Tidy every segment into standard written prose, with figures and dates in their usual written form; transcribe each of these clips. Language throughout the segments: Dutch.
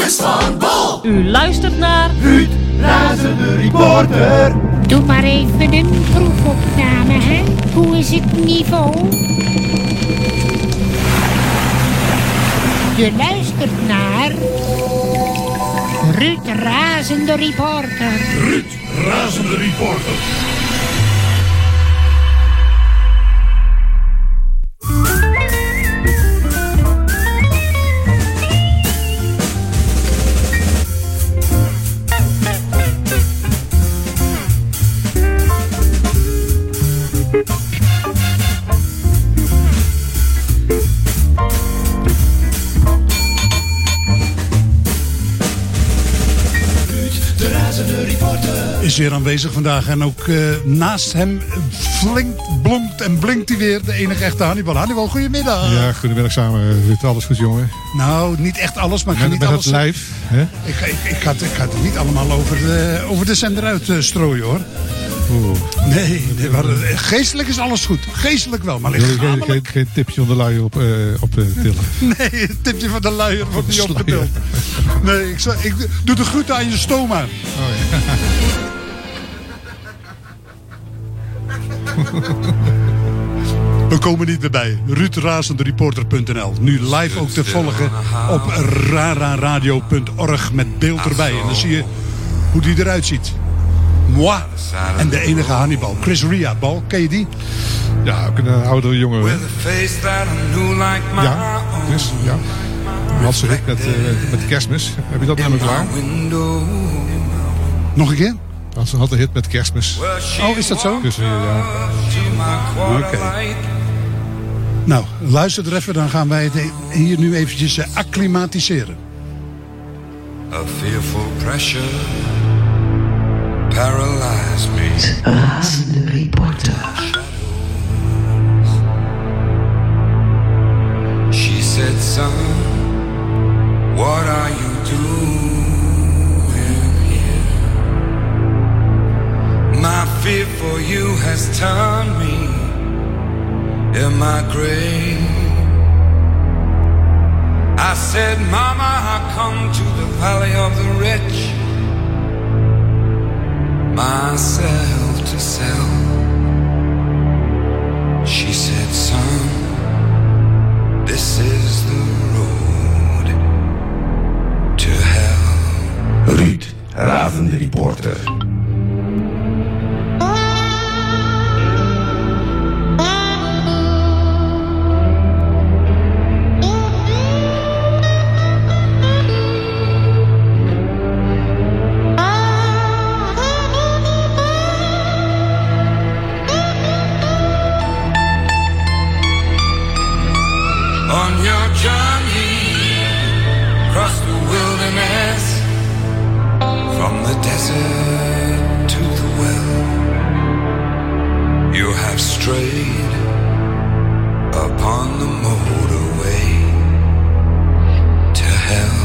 kennis van bal. U luistert naar Ruud, razende reporter. Doe maar even een proefopname, hè? Hoe is het niveau? Je luistert naar Ruud, razende reporter. Ruud, razende reporter. Is weer aanwezig vandaag en ook naast hem blonkt en blinkt hij weer de enige echte Hannibal. Hannibal, goedemiddag. Ja, goedemiddag samen. Ruud, alles goed, jongen? Nou, niet echt alles, maar ik ga niet met alles... het lijf, hè? Ik ga het niet allemaal over de zender uitstrooien, hoor. Nee, maar geestelijk is alles goed. Geestelijk wel, maar lichamelijk... Geen tipje van de luier op tillen. Nee, het tipje van de luier wordt niet opgetild. Nee, ik doe de groeten aan je stoma. Oh, ja. We komen niet meer bij. RuudRazendReporter.nl. Nu live ook te volgen op rararadio.org met beeld erbij. En dan zie je hoe die eruit ziet. Moi. En de enige Hannibal. Chris Ria. Bal, ken je die? Ja, ook een oudere jongen. Ja, Chris, ja. Had ze hit met Kerstmis. Heb je dat nummer klaar? Nog een keer? Ze had een hit met Kerstmis. Oh, is dat zo? Chris Ria, ja. Oké. Nou, luister er even. Dan gaan wij het hier nu eventjes acclimatiseren. A fearful pressure paralyzed me. Razende reporter. She said, son, what are you doing here? My fear for you has turned me in my grave. I said, Mama, I come to the valley of the rich, myself to sell. She said, son, this is the road to hell. Ruud, razende reporter. On your journey across the wilderness, from the desert to the well, you have strayed upon the motorway to hell.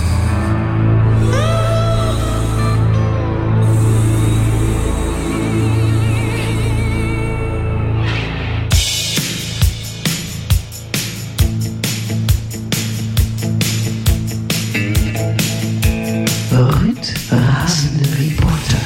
Ruud, razende reporter.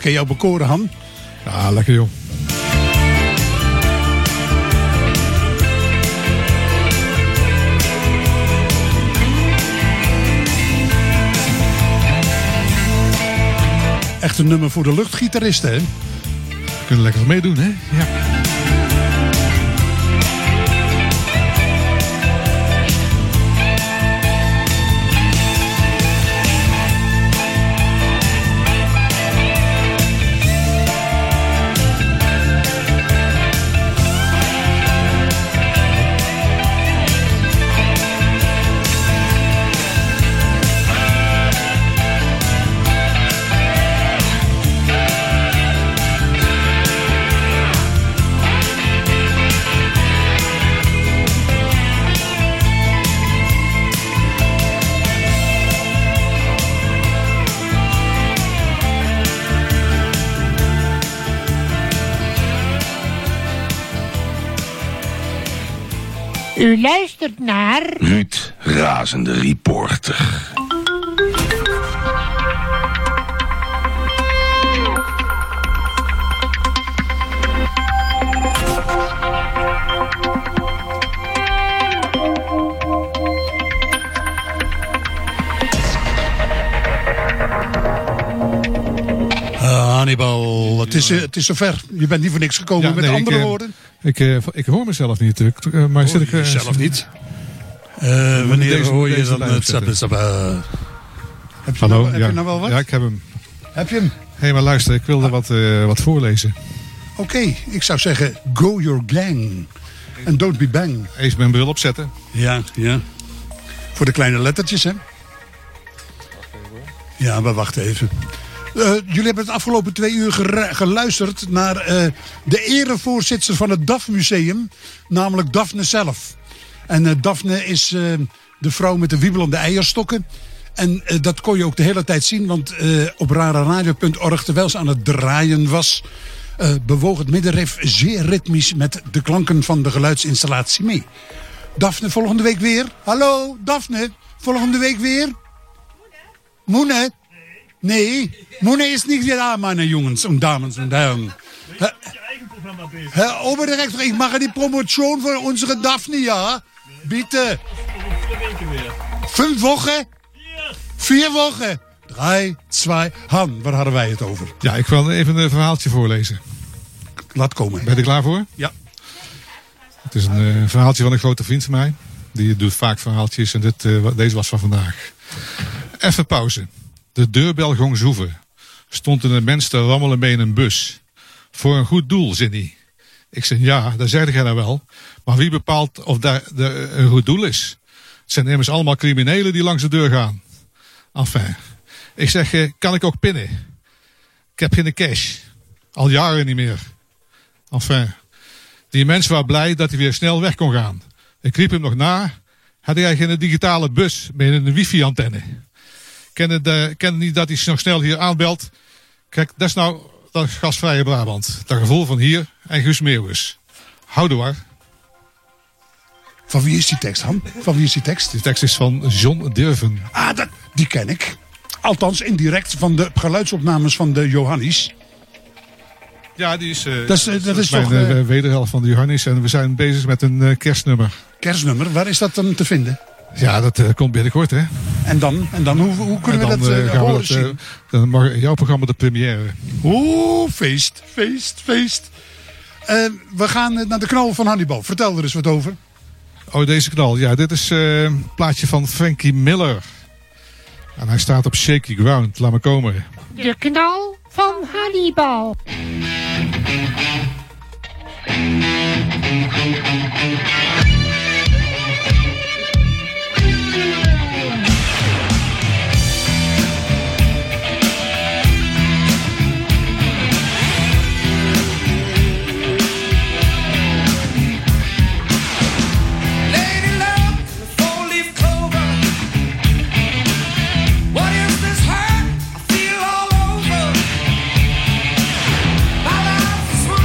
Ken je jou bekoren, Han? Ja, lekker joh. Echt een nummer voor de luchtgitaristen, hè? Kunnen lekker meedoen, hè? Ja. U luistert naar Ruud, razende reporter. Hannibal, het is zover. Je bent niet voor niks gekomen met andere woorden. Ik hoor mezelf niet natuurlijk. Maar zit ik zelf niet? Wanneer hoor je dan het Hallo, heb je nou wel wat? Ja, ik heb hem. Heb je hem? Hé, maar luister, ik wilde wat voorlezen. Oké, ik zou zeggen, go your gang. En don't be bang. Eens mijn bril opzetten. Ja. Voor de kleine lettertjes, hè? Ja, maar wacht even. Jullie hebben het afgelopen 2 uur geluisterd naar de erevoorzitter van het DAF Museum. Namelijk Daphne zelf. En Daphne is de vrouw met de wiebelende eierstokken. En dat kon je ook de hele tijd zien. Want op rararadio.org, terwijl ze aan het draaien was, bewoog het middenrif zeer ritmisch met de klanken van de geluidsinstallatie mee. Daphne, volgende week weer. Hallo, Daphne. Volgende week weer. Moene? Nee, Moene is niet weer aan, meine Jongens en dames en heren. Herr Oberdirektor, ich mache die Promotion von unserer Daphne, ja? Bitte. 5 Wochen? 4 Wochen? 3, 2, Han, waar hadden wij het over? Ja, ik wil even een verhaaltje voorlezen. Laat komen. Ben je er klaar voor? Ja. Het is een verhaaltje van een grote vriend van mij. Die doet vaak verhaaltjes en deze was van vandaag. Even pauze. De deurbel gong zoeven. Stond een mens te rammelen mee in een bus. Voor een goed doel, zei hij. Ik zei, ja, dat zei jij nou wel. Maar wie bepaalt of dat een goed doel is? Het zijn immers allemaal criminelen die langs de deur gaan. Enfin. Ik zeg, kan ik ook pinnen? Ik heb geen cash. Al jaren niet meer. Enfin. Die mens was blij dat hij weer snel weg kon gaan. Ik riep hem nog na. Had hij geen digitale bus met een wifi-antenne? Ken niet dat hij nog snel hier aanbelt. Kijk, dat is nou dat gasvrije Brabant. Dat gevoel van hier en Guus Meeuwis. Houdoe hoor. Van wie is die tekst, Han? Van wie is die tekst? Die tekst is van John Durven. Ah, die ken ik. Althans, indirect van de geluidsopnames van de Johannes. Ja, die is, dat is mijn toch wederhelft van de Johannes. En we zijn bezig met een kerstnummer. Kerstnummer, waar is dat dan te vinden? Ja, dat komt binnenkort, hè. En dan hoe kunnen we dat horen zien? Dan mag jouw programma de première. Oeh, feest. We gaan naar de knal van Hannibal. Vertel er eens wat over. Oh, deze knal. Ja, dit is een plaatje van Frankie Miller. En hij staat op shaky ground. Laat maar komen. de knal van Hannibal. Swim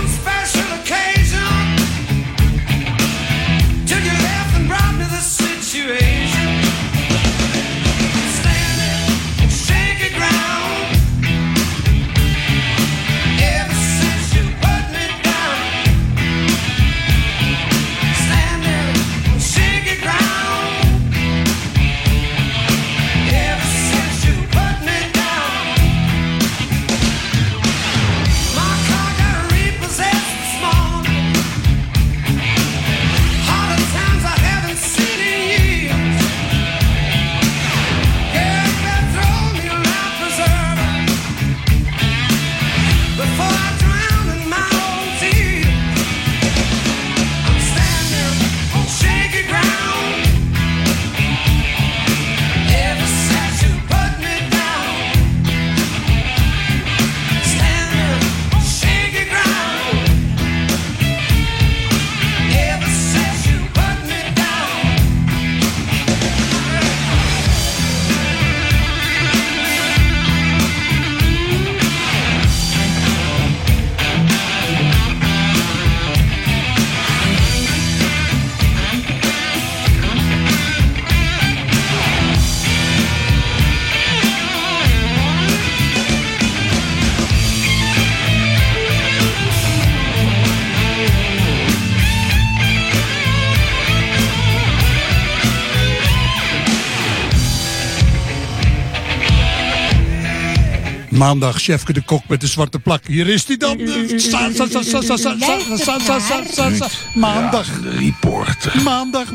Maandag, Chefke de Kok met de zwarte plak. Hier is hij dan. Maandag. De reporter. Maandag.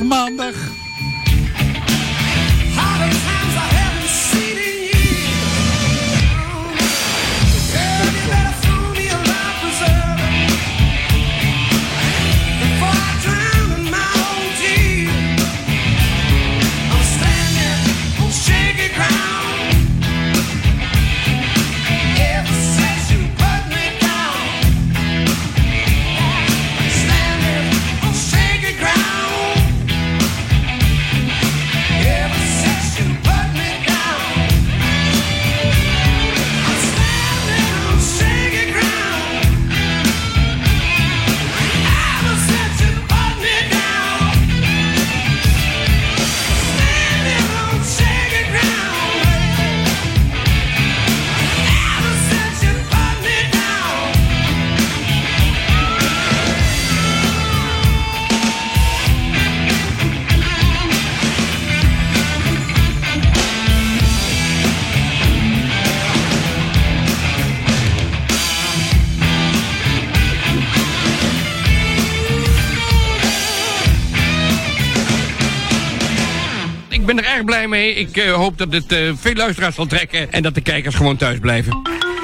Ik ben er erg blij mee. Ik hoop dat het veel luisteraars zal trekken en dat de kijkers gewoon thuis blijven.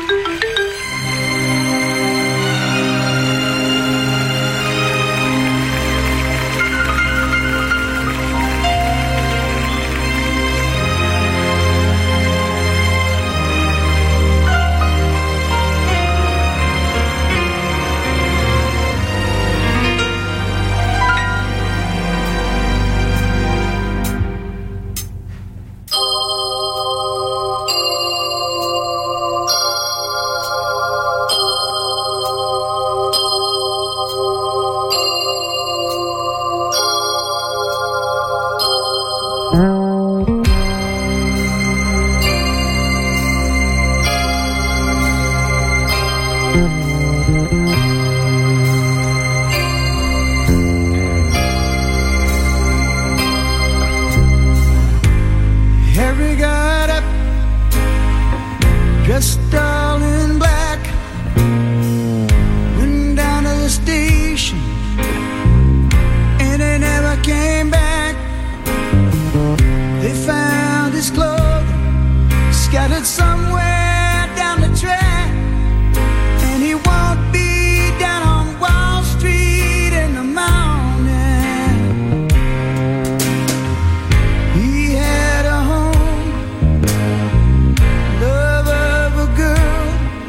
Harry got up, dressed all in black, went down to the station, and he never came back. They found his clothing scattered somewhere down the track, and he won't be down on Wall Street in the morning. He had a home, love of a girl,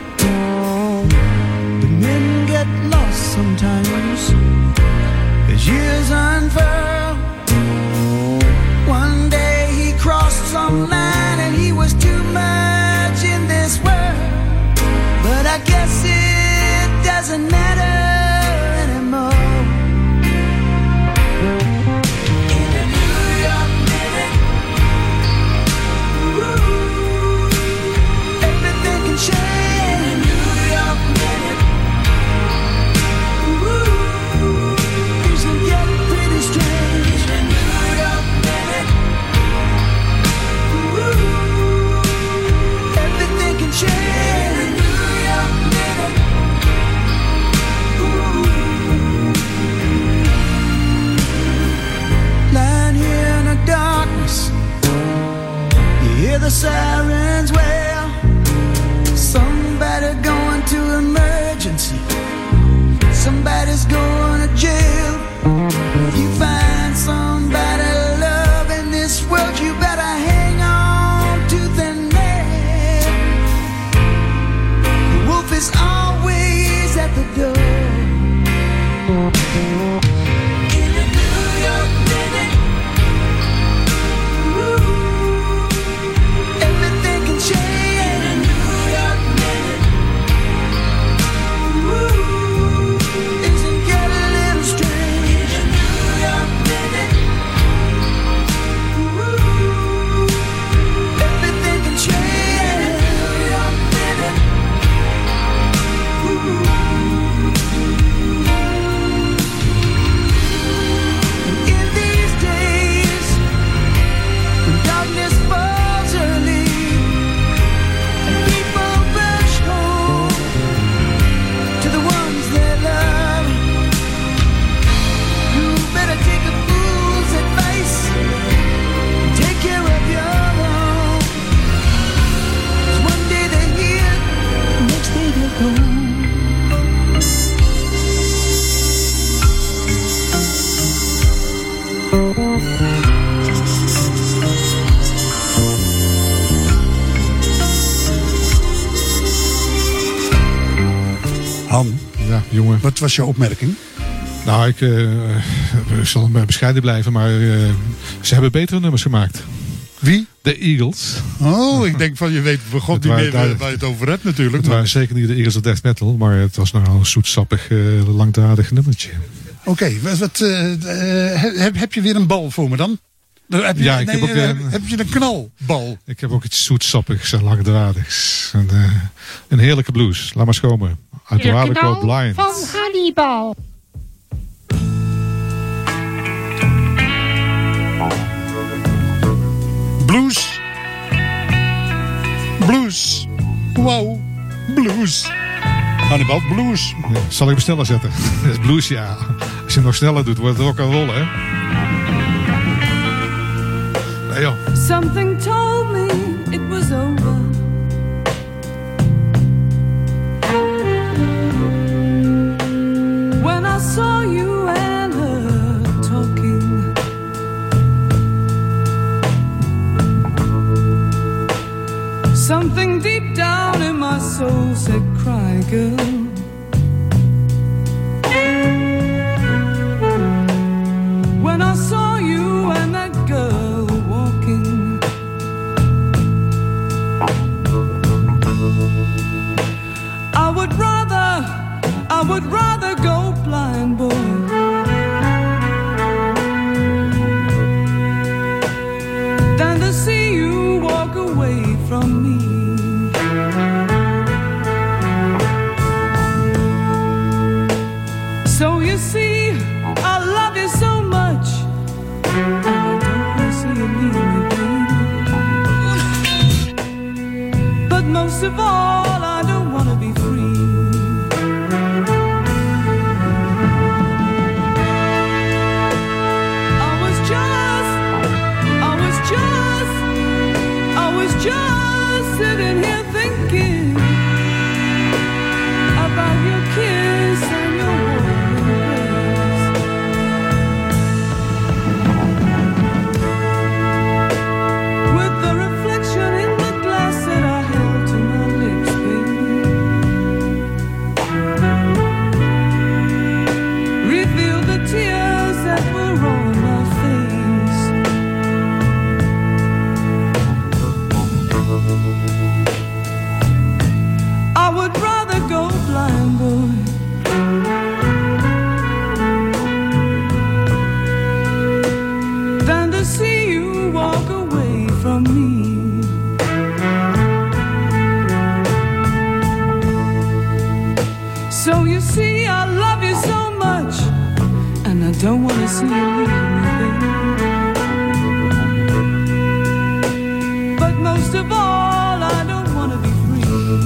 but men get lost sometimes as years unfurl. One day he crossed some line and he was too much in this world, but I guess it doesn't matter anymore. In a New York minute, everything can change. In a New York minute, things can get pretty strange. Ja, jongen. Wat was jouw opmerking? Nou, ik zal bescheiden blijven, maar ze hebben betere nummers gemaakt. Wie? De Eagles. Oh, ik denk van je weet voor God niet meer waar je het over hebt natuurlijk. Het waren zeker niet de Eagles of Death Metal, maar het was nou een zoetsappig, langdradig nummertje. Oké, heb je weer een bal voor me dan? Heb je een knalbal? Ik heb ook iets zoetsappigs en langdradigs. Een heerlijke blues. Laat maar schomen. Uit de Waterco Blind. Van Hannibal. Blues. Blues. Wow. Blues. Hannibal, blues. Ja, zal ik hem sneller zetten? Dat is blues, ja. Als je hem nog sneller doet, wordt het rock and roll, hè? Nee, joh. Something told me it was over. When I saw you and her talking. Something deep down in my soul said, cry, girl. When I saw you and that girl walking, I would rather go blind, boy, than to see you walk away from me. So you see, I love you so much, and I don't want to see you leave me, baby. But most of all, I don't want to be free. I was just sitting here thinking about your kiss and your warm embrace. With the reflection in the glass that I held to my lips, baby, revealed the tears that were on my face. I would rather go blind, boy, than to see you walk away from me. So you see, I love you so much, and I don't want to see you leave me, baby. But most of all, I don't want to be free.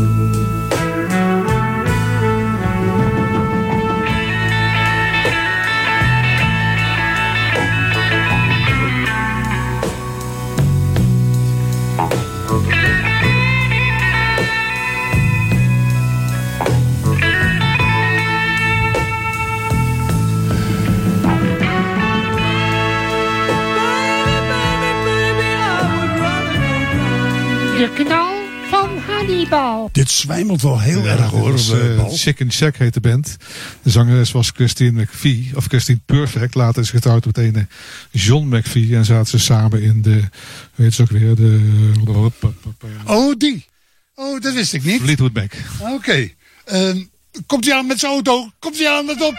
De knal van Hannibal. Dit zwijmelt wel heel erg hoor. Chicken Shack heet de band. De zangeres was Christine McVie, of Christine Perfect. Later is getrouwd met een John McVie. En zaten ze samen in de, weet je ook weer, de... Oh, die. Oh, dat wist ik niet. Fleetwood Mac. Oké. Komt hij aan met zijn auto? Komt hij aan met op?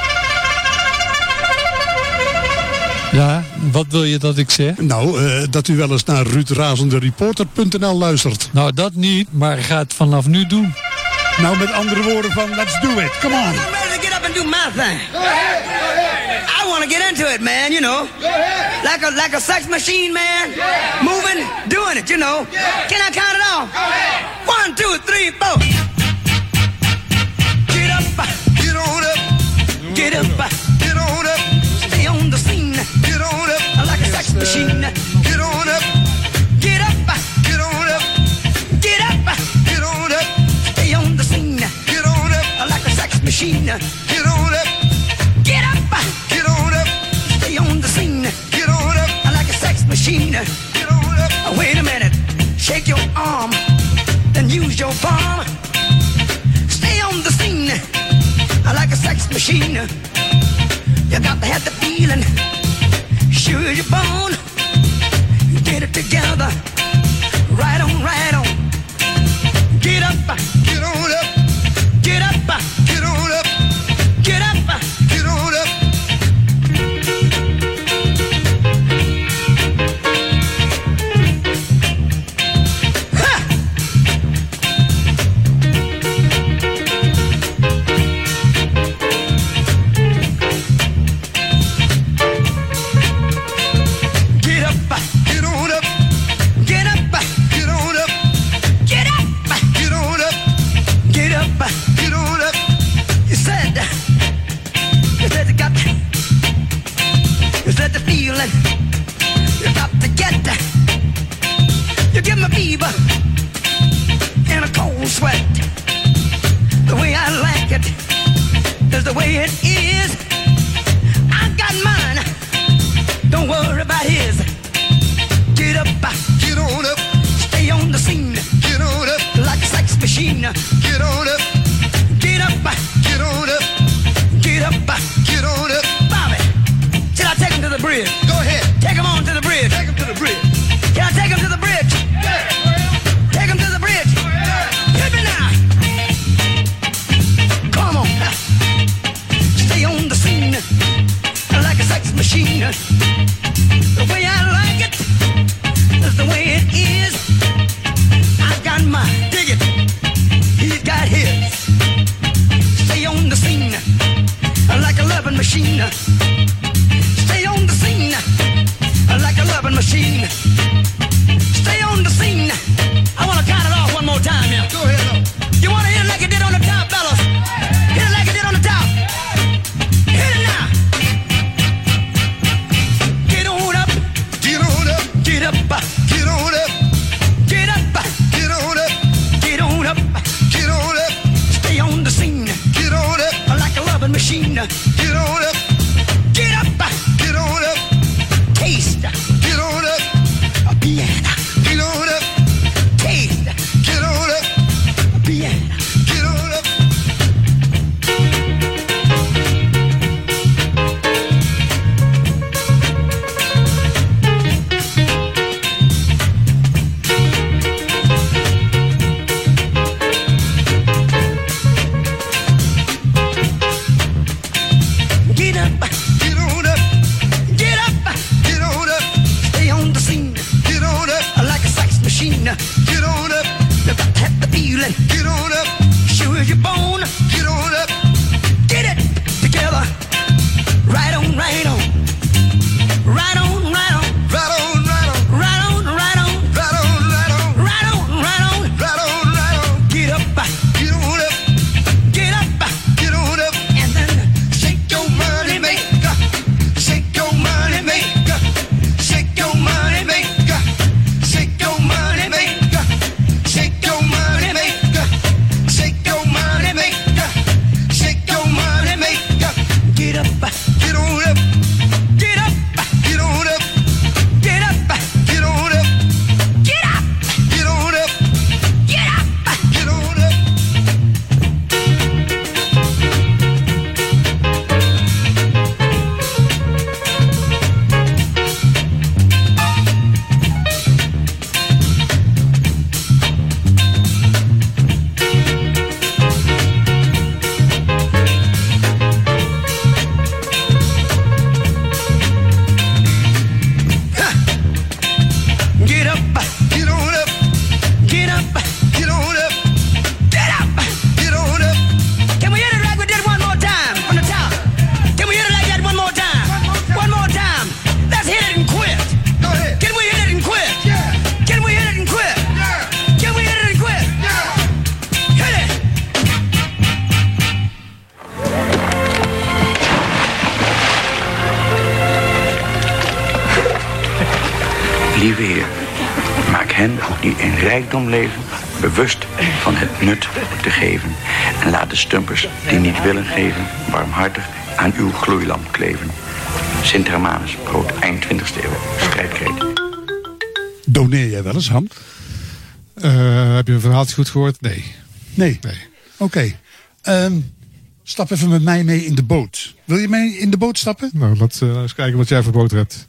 Ja, wat wil je dat ik zeg? Nou, dat u wel eens naar ruudrazende-reporter.nl luistert. Nou, dat niet, maar ga het vanaf nu doen. Nou, met andere woorden van, let's do it. Come on. I'm ready to get up and do my thing. Go ahead, go ahead. I want to get into it, man, you know. Go ahead. Like a sex machine, man. Yeah. Moving, doing it, you know. Yeah. Can I count it off? Go ahead. 1, 2, 3, 4. Get up, get on up. Get up, get on up. Stay on the scene. Get on up. Like a sex machine. Get on up. Get up, get on up. Get up, get on up. Stay on the scene. Get on up. Like a sex machine. Get on up. Get up, get on up. Stay on the scene. Get on up. Like a sex machine. Get on up. Wait a minute. Shake your arm. Then use your palm. Stay on the scene. sex machine. You got to have the feeling, sure as you're born. Get it together, right on, right on. Get up, get on up, get up, get on up, get up, get on up. You got to get that. You give me fever and a cold sweat. The way I like it is the way it is. I got mine, don't worry about his. Get up, get on up, stay on the scene. Get on up, like a sex machine. Get on up, get up, get on up, get up, get on up. Bobby, should I take him to the bridge? Go ahead. Take him on to the bridge. Take him to the bridge. Can I take him to the bridge? Yeah. Take him to the bridge. Yeah. Hit me now. Come on. Stay on the scene like a sex machine. The way I like it is the way it is. I got mine. Dig it. He's got his. Stay on the scene like a loving machine. Stay on the scene like a loving machine. Stay on the scene. I want to count it off one more time now. Go ahead. You want to hit it like it did on the top, fellas? Hit it like it did on the top. Hit it now. Get on up. Get on up. Get up. Get on up. Get up. Get on up. Get on up. Get on up. Stay on the scene. Get on up. Like a loving machine. Get on up. Get up. Get on up. Taste. Get on up. A piano. Get on up. Taste. Get on up. A piano. Get on up. Get up. Get on up. Get up. Get on up. Stay on the scene. Get on up. Like a sex machine. Get on up. You got to have the feeling. Get on up. Sure as you're born. Get on up. Get it together. Right on, right on. Right on, right on. Right on, right on. Right on, right on. Right on, right on. Right on, right on. Right on, right on. Get up. Get on up. Get up. Get on up. And then shake your money maker. Shake your money maker. Shake your money maker. Shake your money maker. Shake your money maker. Shake your money maker. Shake your money maker. Get up. Get on up. Get up. Get on up. Get up. Get on up. Get up. Get on up. Get up. Get on up. Get up, get on up, get up, get on up, get up, get on up. Can we hit it like we did one more time from the top? Can we hit it like that one more time? One more time. Let's hit it and quit. Go ahead. Can we hit it and quit? Yeah. Can we hit it and quit? Yeah. Can we hit it and quit? Yeah. Hit it. Lieve Heer, maak hen die in rijkdom leven bewust van het nut te geven. En laat de stumpers die niet willen geven warmhartig aan uw gloeilamp kleven. Sint Hermanus, brood eind 20e eeuw, strijdkreet. Doneer jij wel eens, Ham? Heb je een verhaaltje goed gehoord? Nee. Nee. Oké. Stap even met mij mee in de boot. Wil je mee in de boot stappen? Nou, laten we eens kijken wat jij voor boot hebt.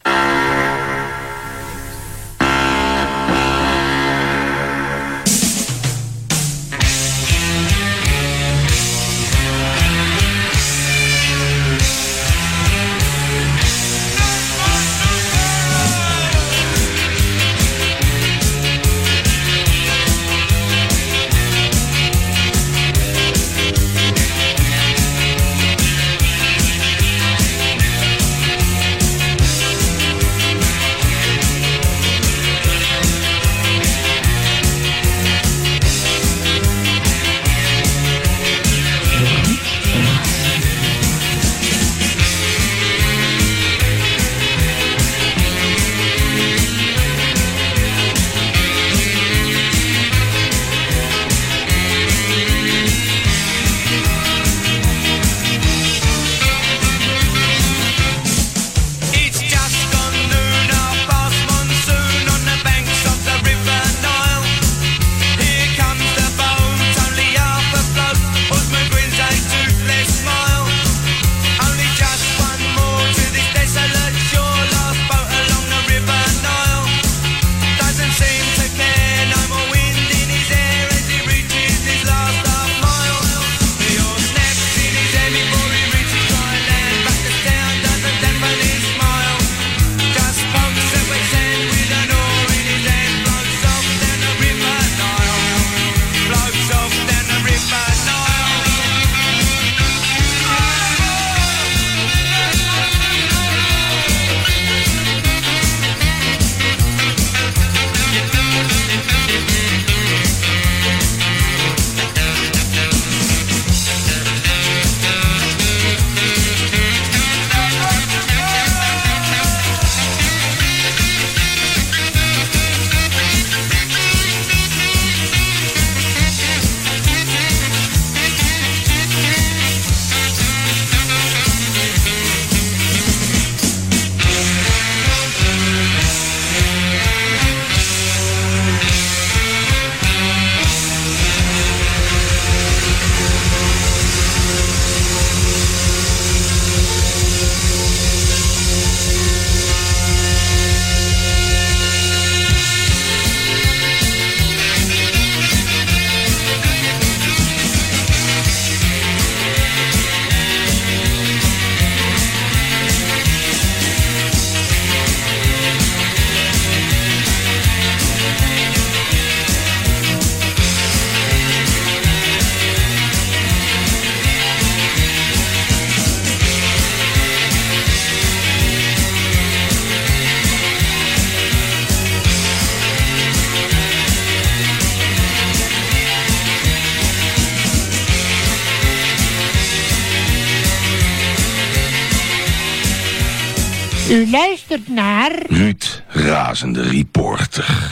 U luistert naar... Ruud, razende reporter.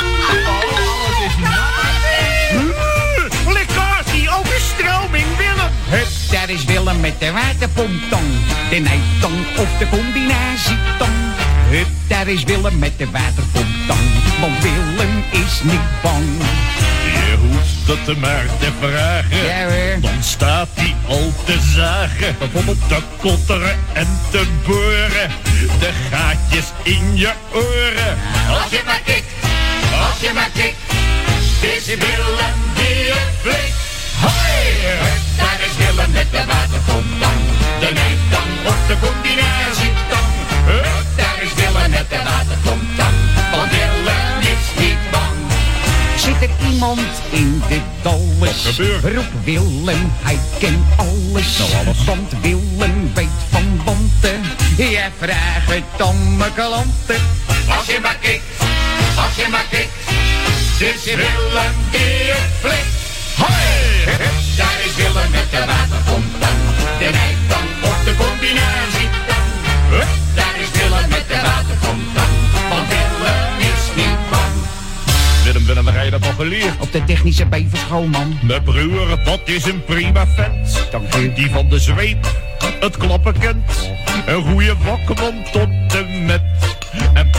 Lekkagie, overstroming, Willem. Hup, daar is Willem met de waterpomptong. De nijtong of de combinatietong. Hup, daar is Willem met de waterpomptong. Want Willem is niet bang. Je hoeft het maar te vragen, ja, hoor. Dan staat hij al te zagen. Bijvoorbeeld te kotteren en te boren. De gaatjes in je oren. Als je maar kikt, als je maar kikt. Het is Willem die het flikt. Hoi, daar is Willem met de waterpomptong. De nijtong of de combinatietong. Daar is Willem met de waterpomptong. Want Willem is niet bang. Zit er iemand in de dolles? Roep Willem, hij kent alles. Want Willem weet van bonte. Jij vraagt het om mijn klanten. Als je maar kikt, als je maar kikt. Het is Willem die het flikt. Hoi, daar is Willem met de waterpomptong. De nijtong of de combinatietong. Daar is Willem met de waterpomptong. Want Willem is niet bang. Willem, waar heb je dat nog geleerd? Op de technische beverschool, man. Mijn broer, dat is een prima vent. Dank u. Die van de zweep het klappen kent. Een goede wakmand tot en met. En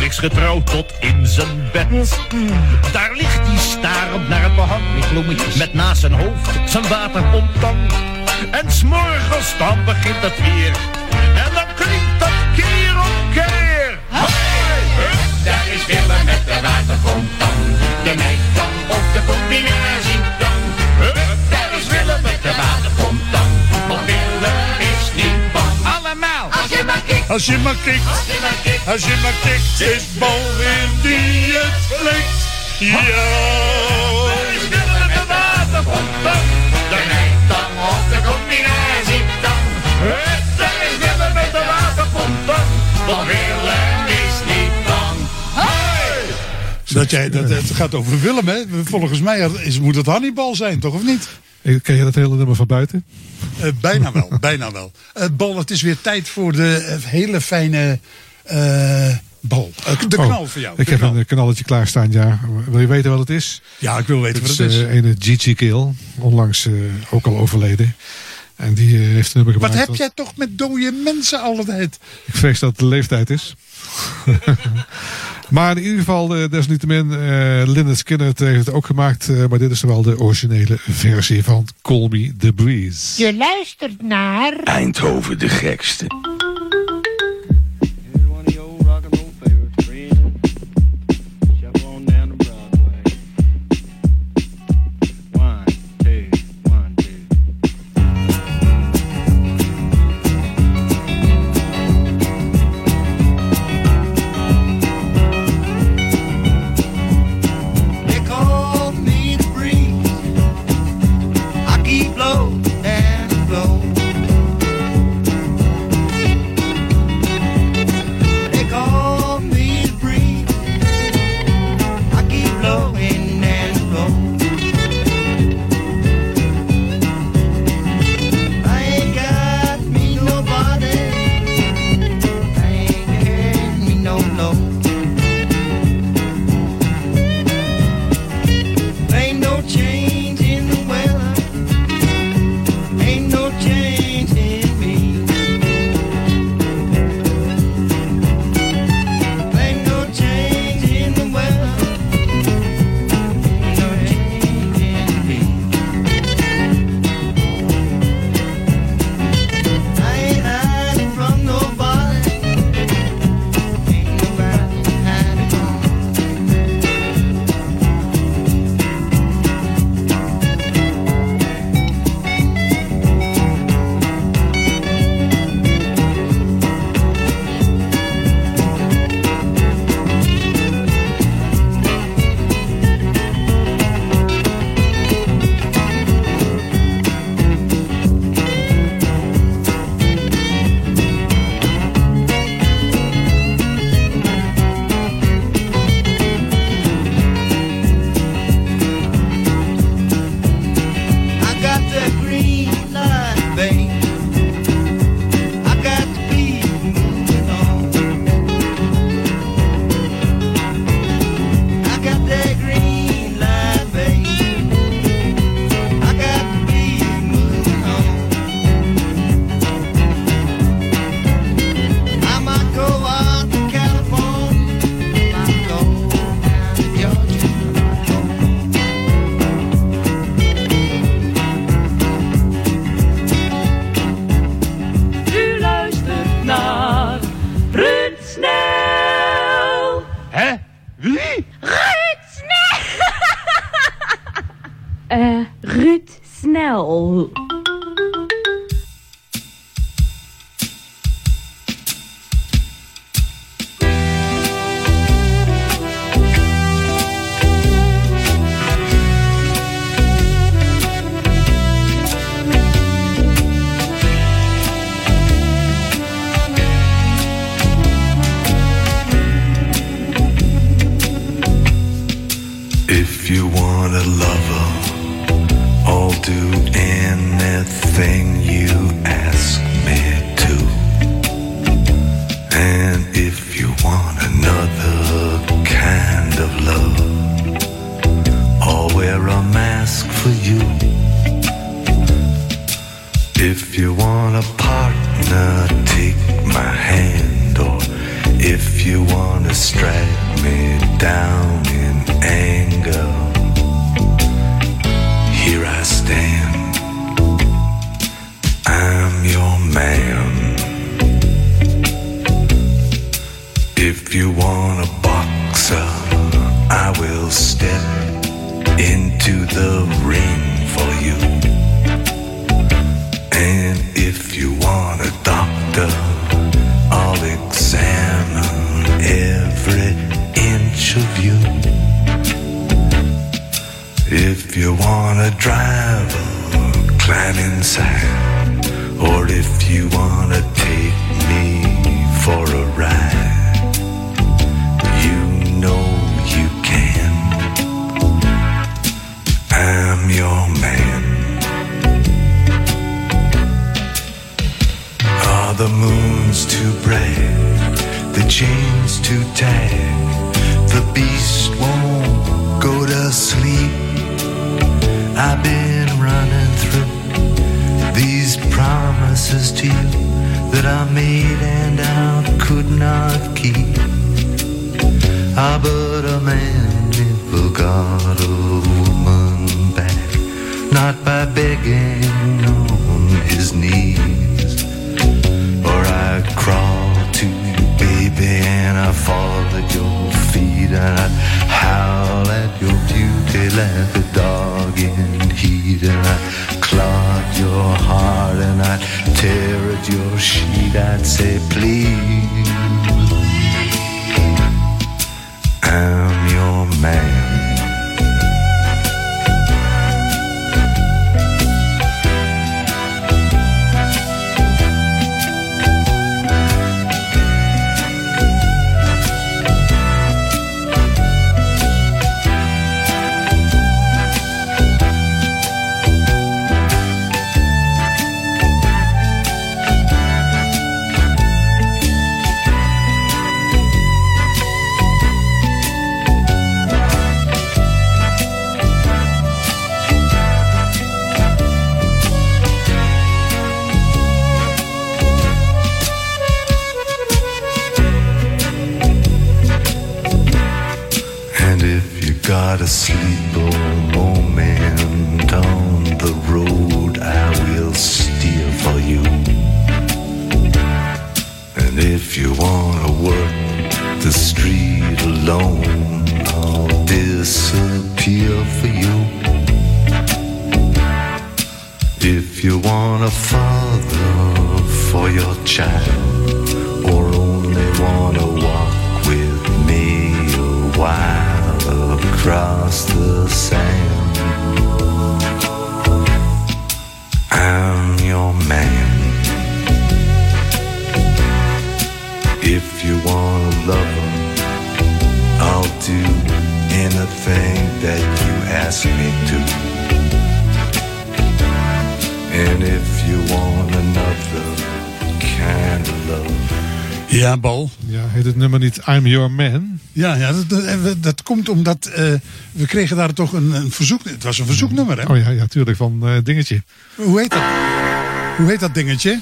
rechtstreeks getrouwd tot in zijn bed. Daar ligt hij starend naar het behang, met naast zijn hoofd zijn waterpomptang. En 's morgens dan begint het weer, en dan klinkt dat keer op keer. Hoi, hup, daar is Willem met de waterfontang. De meidtang of de combinatietang. Hup, daar is Willem met de waterfontang. Want Willem is niet bang. Allemaal, als je maar kikt. Als je maar kikt, als je maar kikt, is Balwin die het flikt. Ja, daar is Willem met de waterfontang. De meidtang of de combinatietang. Hup, daar is Willem met de waterfontang. Want Willem is niet bang. Hoi! Het gaat over Willem, hè? Volgens mij moet het Hannibal zijn, toch? Of niet? Ken je dat hele nummer van buiten? Bijna wel, bijna wel. Bal, het is weer tijd voor de hele fijne bal. De knal voor jou. Ik heb een knalletje klaarstaan, ja. Wil je weten wat het is? Ja, ik wil weten wat het is. Het is ene Gigi Gill, onlangs ook al overleden. En die heeft een nummer gemaakt. Wat heb jij toch met dode mensen altijd? Ik vrees dat het de leeftijd is. Maar in ieder geval, desniettemin, Lynyrd Skynyrd heeft het ook gemaakt. Maar dit is wel de originele versie van Call Me The Breeze. Je luistert naar Eindhoven de gekste. Ruud Snel. If you want a lover, I'll do anything you ask me to. And if you want another kind of love, I'll wear a mask for you. If you want a partner, take my hand. Or if you want to strike me down in anger. Here I stand, I'm your man. If you want a boxer, I will step into the ring for you. And if you want a doctor, I'll examine every inch of you. If you want a driver, climb inside. Or if you want to take me for a ride, you know you can. I'm your man. Are the moons too bright, the chains too tight, the beast won't go to sleep? I've been running through these promises to you that I made and I could not keep. Ah, but a man never got a woman back, not by begging on his knees. Or I'd crawl to you, baby, and I'd fall at your feet, and I'd howl at your beauty like a dog in heat, and I'd claw at your heart, and I'd tear at your sheet. I'd say, please, I'm your man. Got a sleeper moment on the road I will steer for you. And if you wanna work the street alone, I'll disappear for you. If you want a father for your child, or only wanna walk with me a while across the sand, I'm your man. If you want a lover, I'll do anything that you ask me to. And if you want another kind of love. Ja, Bal. Ja, heet het nummer niet I'm Your Man? Ja, dat komt omdat we kregen daar toch een verzoek. Het was een verzoeknummer, hè? Oh ja, tuurlijk, van Dingetje. Hoe heet dat? Hoe heet dat Dingetje?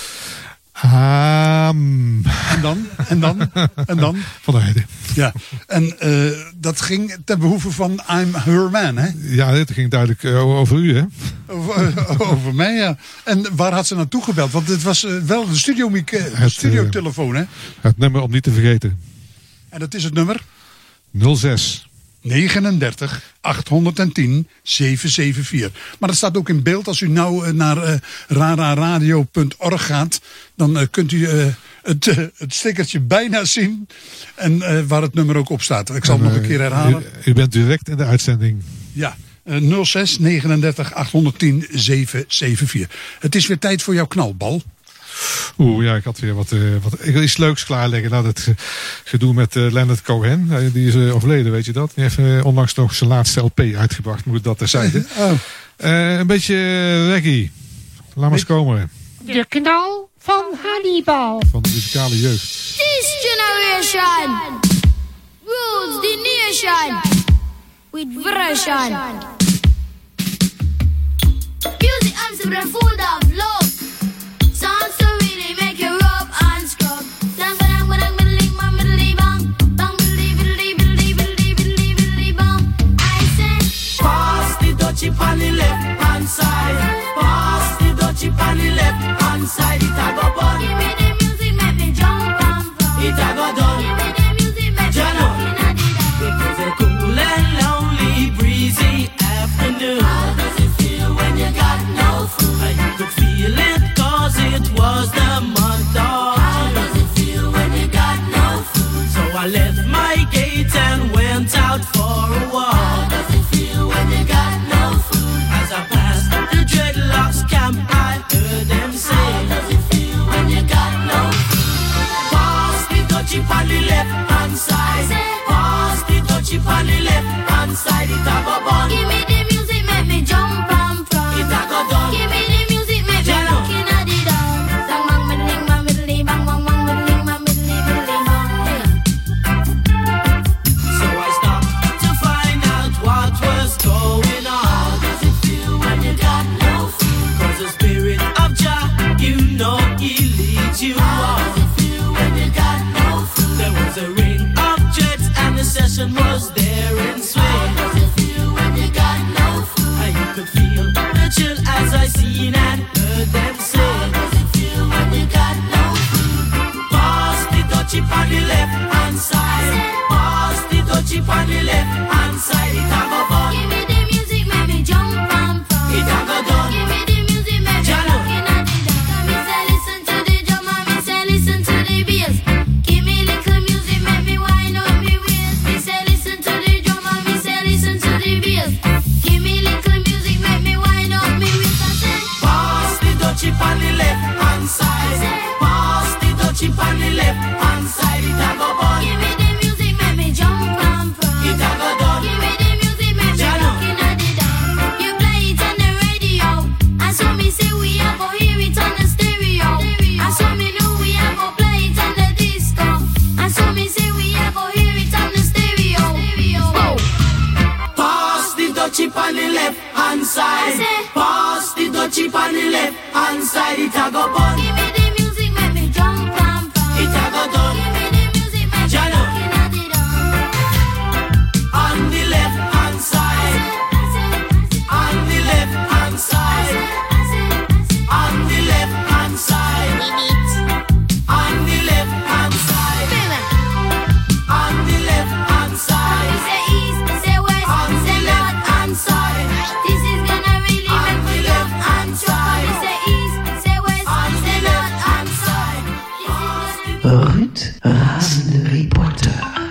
En dan? Van der Heijden. Ja, en dat ging ten behoeve van I'm Her Man, hè? Ja, het ging duidelijk over u, hè? Over mij, ja. En waar had ze naartoe gebeld? Want het was wel de studiotelefoon, hè? Het nummer om niet te vergeten. En dat is het nummer? 06 39 810 774. Maar dat staat ook in beeld. Als u nou naar rararadio.org gaat, dan kunt u het stickertje bijna zien. En waar het nummer ook op staat. Ik zal het nog een keer herhalen. U bent direct in de uitzending. Ja, 06 39 810 774. Het is weer tijd voor jouw knalbal. Ja, ik had weer wat iets leuks klaarleggen. Nou, dat gedoe met Leonard Cohen. Die is overleden, weet je dat? Die heeft onlangs nog zijn laatste LP uitgebracht. Moet dat terzijde. Een beetje reggae. Laat maar eens komen. De knal van Hannibal. Van de muzikale jeugd. This generation rules the nation with version. Music answer the food of love. Songs to really make you rub and scrub. Dang, dang, dang, dang, dang, dang, dang, dang, recession was there in swing. How does it feel when you got no food? And you could feel the chill as I seen and heard them say. How does it feel when you got no food? Pass the dutchie on the left hand side. Pass the dutchie on the left hand side. It a go fun. Give me the music, make me jump and fun. It a go done. Give me the music, make me rockin' at the dance. Me say listen to the drum and me say listen to the bass. Give me little music, make me wind up me waist. Me say listen to the drum and me say listen to the bass. Give me little music, make me wind up me waist. I say pass the dutchie on the left hand side. Pass the dutchie on the left hand side. It a go fun. give me the music, make me jump and fun. It a go done. Give me the music, make me rockin' at the dance. You play it on the radio, and so me say we a go hear it on the stereo. And so me know we a go play it on the disco. And so me say we a go hear it on the stereo. Whoa. Pass the dutchie on the left hand side. Pass the dutchie on the left hand side. It a go fun. Give me the music, make me jump and fun. It a go done. Give me the music, make me rockin' at the dance. On the left hand side. On the left hand side. On the left hand side. On the left hand side. On the left hand side. Say east, say west, say north and south. This is gonna really make me love and try. Say east, say west, say north and south. Ruud, razende reporter.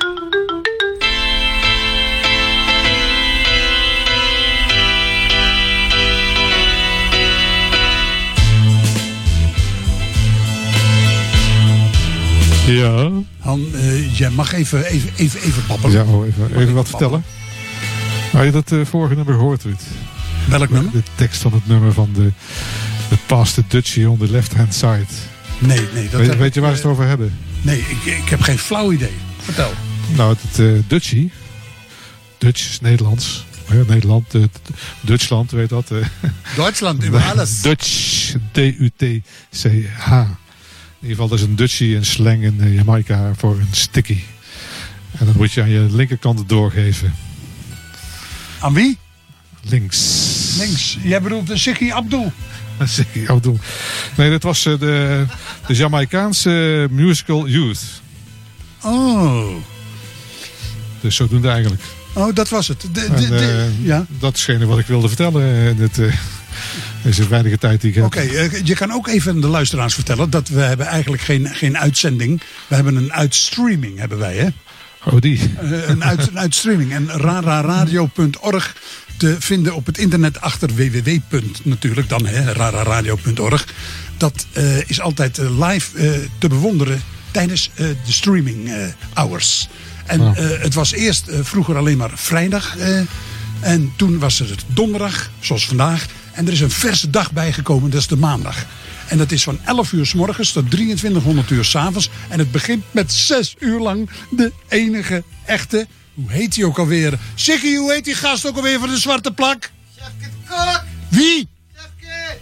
Ja. Han, jij mag even babbelen. Ja, even wat vertellen. Had je dat vorige nummer gehoord, Ruud? Welk nummer? De tekst van het nummer van de Pass the Dutchie on the left hand side. Nee. Weet je waar ze het over hebben? Nee, ik heb geen flauw idee. Vertel. Nou, het Dutchie. Dutch is Nederlands. Nederland, Duitsland, weet dat. Duitsland, über alles. Dutch, D-U-T-C-H. In ieder geval, dat is een Dutchie en slang in Jamaica voor een sticky. En dat moet je aan je linkerkant doorgeven. Aan wie? Links. Jij bedoelt de Sikkie Abdul. Sikkie Abdul. Nee, dat was de Jamaicaanse musical Youth. Oh. Dus zodoende eigenlijk. Oh, dat was het. Ja. Dat is wat ik wilde vertellen. Deze weinige tijd die ik heb. Oké, je kan ook even de luisteraars vertellen dat we hebben eigenlijk geen uitzending. We hebben een uitstreaming, hebben wij, hè? Oh, die. Een uitstreaming. En rararadio.org te vinden op het internet achter www. natuurlijk dan, hè, rararadio.org. Dat is altijd live te bewonderen tijdens de streaming hours. En het was eerst vroeger alleen maar vrijdag. En toen was het donderdag, zoals vandaag. En er is een verse dag bijgekomen, dat is de maandag. En dat is van 11 uur 's morgens tot 2300 uur 's avonds. En het begint met 6 uur lang de enige echte... Hoe heet hij ook alweer? Sikkie, hoe heet die gast ook alweer van de zwarte plak? Sjefke Kok. Wie? Sjefke.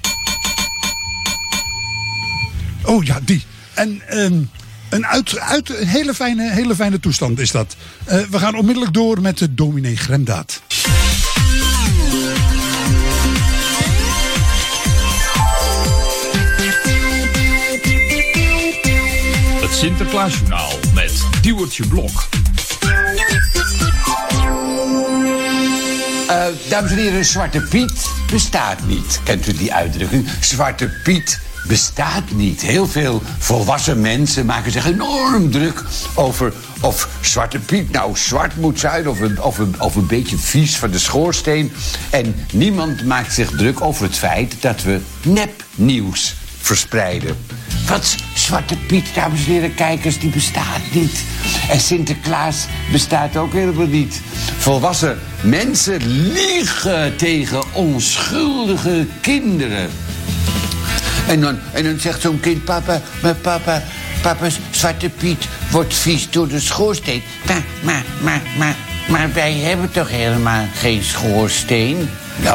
Oh ja, die. En een hele fijne toestand is dat. We gaan onmiddellijk door met de dominee Gremdaad. Het Sinterklaasjournaal met Diewertje Blok. Dames en heren, Zwarte Piet bestaat niet. Kent u die uitdrukking? Zwarte Piet bestaat niet. Heel veel volwassen mensen maken zich enorm druk over of Zwarte Piet nou zwart moet zijn of een beetje vies van de schoorsteen. En niemand maakt zich druk over het feit dat we nepnieuws verspreiden. Wat Zwarte Piet, dames en heren, kijkers, die bestaat niet. En Sinterklaas bestaat ook helemaal niet. Volwassen mensen liegen tegen onschuldige kinderen. En dan zegt zo'n kind, papa, Zwarte Piet wordt vies door de schoorsteen. Maar wij hebben toch helemaal geen schoorsteen?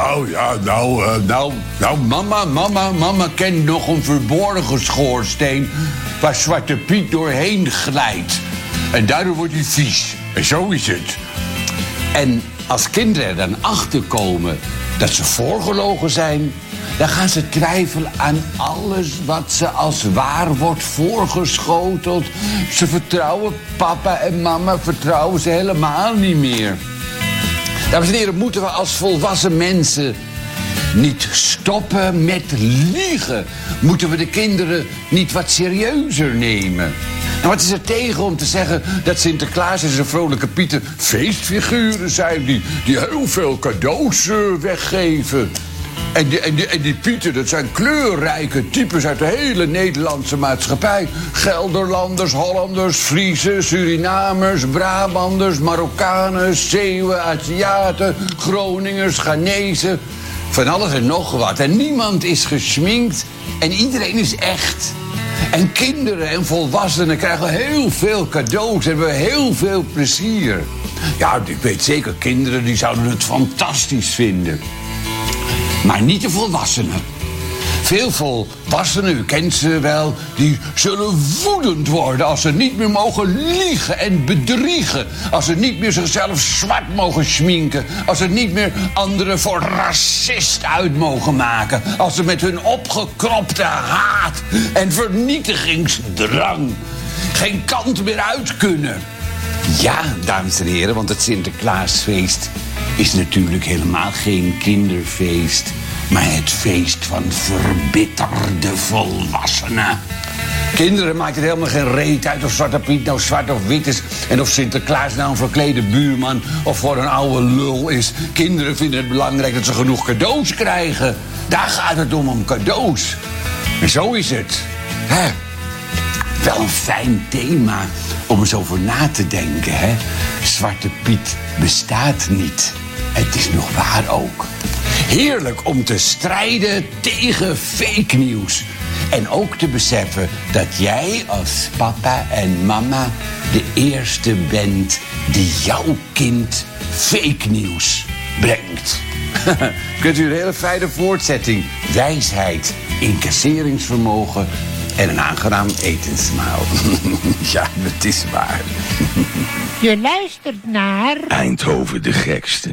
Nou, mama kent nog een verborgen schoorsteen waar Zwarte Piet doorheen glijdt. En daardoor wordt hij vies. En zo is het. En als kinderen er dan achterkomen dat ze voorgelogen zijn, dan gaan ze twijfelen aan alles wat ze als waar wordt voorgeschoteld. Ze vertrouwen papa en mama, vertrouwen ze helemaal niet meer. Dames en heren, moeten we als volwassen mensen niet stoppen met liegen? Moeten we de kinderen niet wat serieuzer nemen? En wat is er tegen om te zeggen dat Sinterklaas en zijn vrolijke Pieter feestfiguren zijn die heel veel cadeaus weggeven? En die Pieter, dat zijn kleurrijke types uit de hele Nederlandse maatschappij. Gelderlanders, Hollanders, Friezen, Surinamers, Brabanders, Marokkanen, Zeeuwen, Aziaten, Groningers, Ghanezen. Van alles en nog wat. En niemand is geschminkt en iedereen is echt. En kinderen en volwassenen krijgen heel veel cadeaus en hebben heel veel plezier. Ja, ik weet zeker, kinderen die zouden het fantastisch vinden. Maar niet de volwassenen. Veel volwassenen, u kent ze wel, die zullen woedend worden als ze niet meer mogen liegen en bedriegen. Als ze niet meer zichzelf zwart mogen schminken. Als ze niet meer anderen voor racist uit mogen maken. Als ze met hun opgekropte haat en vernietigingsdrang geen kant meer uit kunnen. Ja, dames en heren, want het Sinterklaasfeest is natuurlijk helemaal geen kinderfeest, maar het feest van verbitterde volwassenen. Kinderen maakt het helemaal geen reet uit of Zwarte Piet nou zwart of wit is en of Sinterklaas nou een verklede buurman of voor een oude lul is. Kinderen vinden het belangrijk dat ze genoeg cadeaus krijgen. Daar gaat het om cadeaus. En zo is het. Hè? Wel een fijn thema om eens over na te denken, hè? Zwarte Piet bestaat niet. Het is nog waar ook. Heerlijk om te strijden tegen fake nieuws. En ook te beseffen dat jij als papa en mama de eerste bent die jouw kind fake nieuws brengt. Kunt u een hele fijne voortzetting, wijsheid, incasseringsvermogen en een aangenaam etensmaal. Ja, het is waar. Je luistert naar Eindhoven de gekste.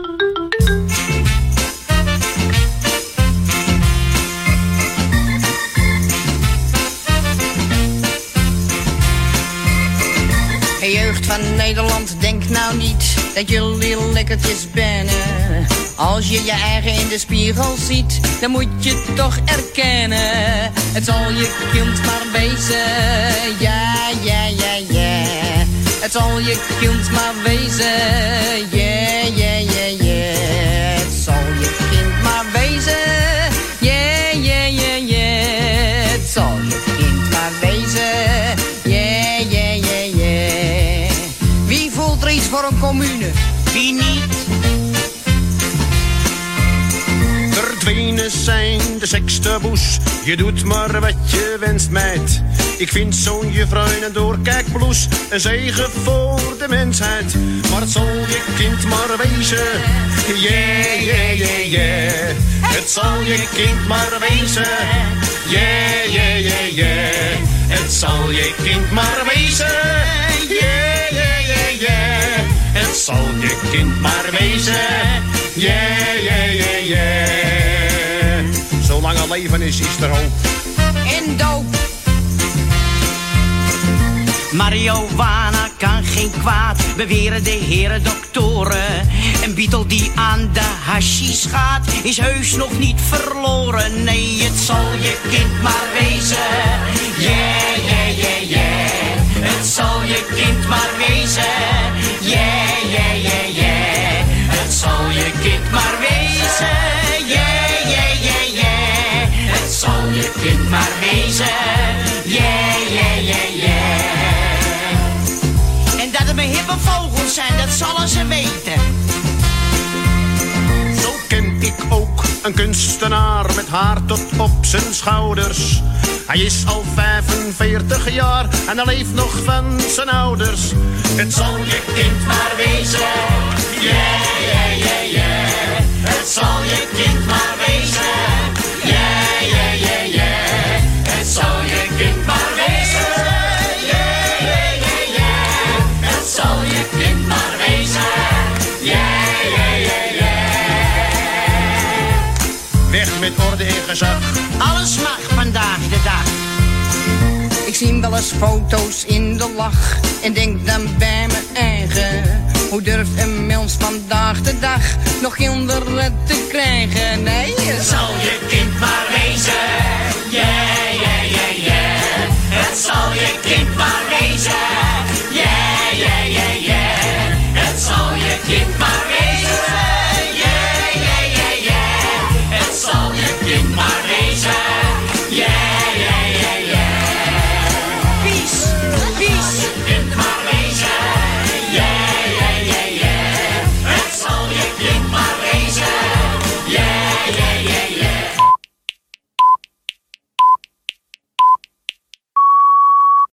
Jeugd van Nederland, denk nou niet dat jullie lekkertjes bennen. Als je je eigen in de spiegel ziet, dan moet je het toch erkennen. Het zal je kind maar wezen, ja, ja, ja, ja. Het zal je kind maar wezen, ja, ja, ja, ja. Het zal je kind maar wezen, ja, ja, ja, ja. Het zal je kind maar wezen, ja, ja, ja, ja. Wie voelt er iets voor een commune? Wie niet? Verdwenen zijn de sekstaboes. Je doet maar wat je wenst, meid. Ik vind zo'n juffrouw in een doorkijkblouse een zegen voor de mensheid. Maar het zal je kind maar wezen. Yeah, yeah, yeah, yeah. Het zal je kind maar wezen. Yeah, yeah, yeah, yeah. Het zal je kind maar wezen. Yeah, yeah, yeah, yeah. Het zal je kind maar wezen. Yeah, yeah, yeah, yeah. Zolang er leven is er hoop. En doop. Marihuana kan geen kwaad, beweren de heren doktoren. Een Beatle die aan de hashish gaat, is heus nog niet verloren. Nee, het zal je kind maar wezen. Yeah, yeah, yeah, yeah. Het zal je kind maar wezen. Yeah, yeah, yeah, yeah. Het zal je kind maar wezen. Yeah, yeah, yeah, yeah. Het zal je kind maar wezen. Yeah, yeah, yeah, yeah. En dat er mijn hippe vogels zijn, dat zullen ze weten. Zo ken ik ook een kunstenaar met haar tot op zijn schouders. Hij is al 45 jaar en hij leeft nog van zijn ouders. Het zal je kind maar wezen. Yeah, yeah, yeah, yeah. Het zal je kind maar wezen. Yeah, yeah, yeah, yeah. Het zal je kind maar wezen. Yeah, yeah, yeah, yeah. gezag. Alles mag vandaag de dag. Ik zie wel eens foto's in de lach en denk dan bij mijn eigen. Hoe durft een mens vandaag de dag nog kinderen te krijgen? Nee, zal je kind maar wezen. Yeah, yeah, yeah, yeah. Het zal je kind